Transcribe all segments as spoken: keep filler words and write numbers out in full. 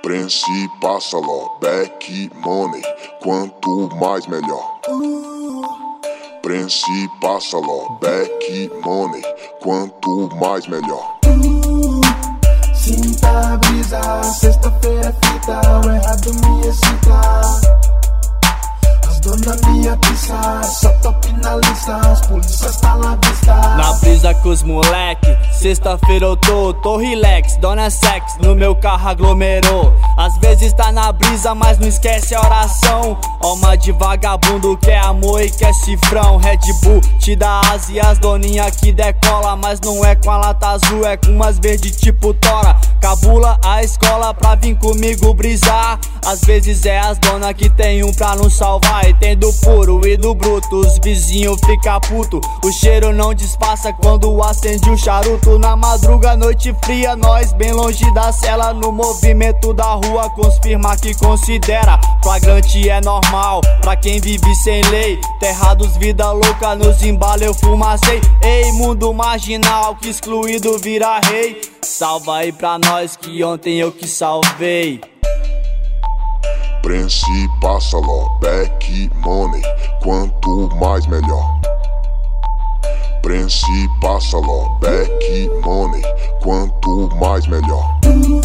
Prense, passa, ló, back, money, quanto mais melhor. Prense, passa, ló, back, money, quanto mais melhor. Sinta a brisa, sexta-feira é fita, o errado me excita. As donas me atiçam, só top na lista, as polícias tá na vista. Na brisa com os moleque, sexta-feira eu tô, tô relax, dona sex, no meu carro aglomerou. Às vezes tá na brisa, mas não esquece a oração. Alma de vagabundo quer amor e quer cifrão. Red Bull te dá asa e as doninha que decola, mas não é com a lata azul, é com umas verde tipo tora. Cabula a escola pra vir comigo brisar. Às vezes é as dona que tem um pra nos salvar. E tem do puro e do bruto, os vizinhos fica puto. O cheiro não disfarça quando acende o charuto. Na madruga, noite fria, nós bem longe da cela. No movimento da rua, confirma que considera flagrante é normal pra quem vive sem lei. Terra dos vida louca, nos embala eu fumacei. Ei, mundo marginal que excluído vira rei. Salva aí pra nós que ontem eu que salvei. Prense, passa, ló, back, money, quanto mais melhor. Prense, passa, ló, back, money, quanto mais melhor.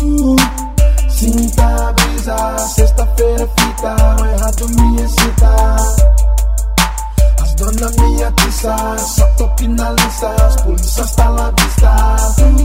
Sinta a brisa, sexta-feira é fita, o errado me excita. As donas me atiçam, só top na lista, as polícias tá na vista.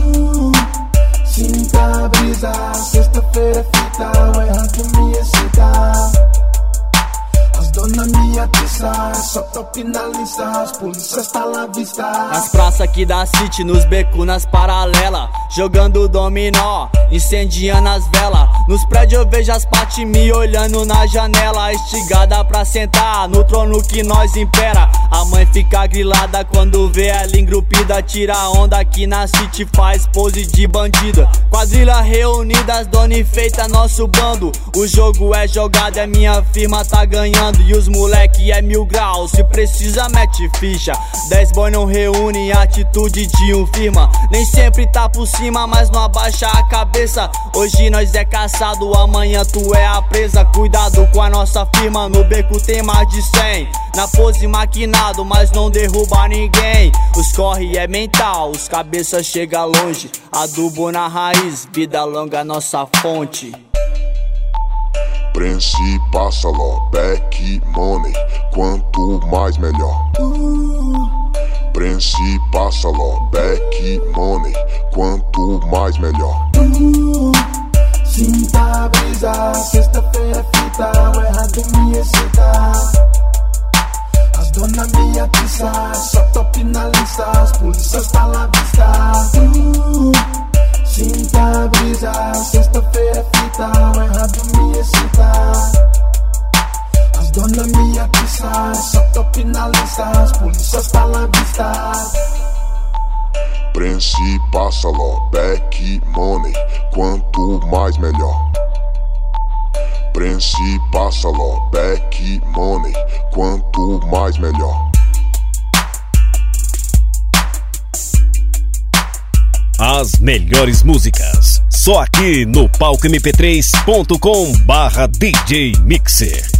Sinta a brisa, sexta-feira é fita, o errado me excita. As donas me atiçam, só top na lista, as polícias tá na vista. Nas praças aqui da City, nos becos, nas paralelas, jogando dominó, incendiando as velas. Nos prédios eu vejo as paty me olhando na janela, estigada pra sentar no trono que nós impera. A mãe fica grilada quando vê ela engrupida, tira onda aqui na City, faz pose de bandida. Quadrilha reunida, as dona enfeita nosso bando. O jogo é jogado, é minha firma tá ganhando. E os moleque é mil graus, se precisa mete ficha. Dez boy não reúne atitude de um firma. Nem sempre tá por cima, mas não abaixa a cabeça. Hoje nós é caçado, amanhã tu é a presa. Cuidado com a nossa firma, no beco tem mais de cem. Na pose maquinado, mas não derruba ninguém. Os corre é mental, os cabeças chega longe. Adubo na raiz, vida longa nossa fonte. Prense, passa, ló, back, money, quanto mais melhor. Prense, passa, ló, back, money, quanto mais melhor. Sinta a brisa, sexta-feira é fita, o errado me excita. As donas me atiçam, só top na lista, as polícias tá na vista. Sinta a brisa, sexta-feira é fita, o errado me excita. As donas me atiçam, só top na lista, as polícias tá na vista. Prense, passa, ló, back, money, quanto mais melhor. Prense, passa, ló, back, money, quanto mais melhor. As melhores músicas, só aqui no palco m p três ponto com barra D J Mixer.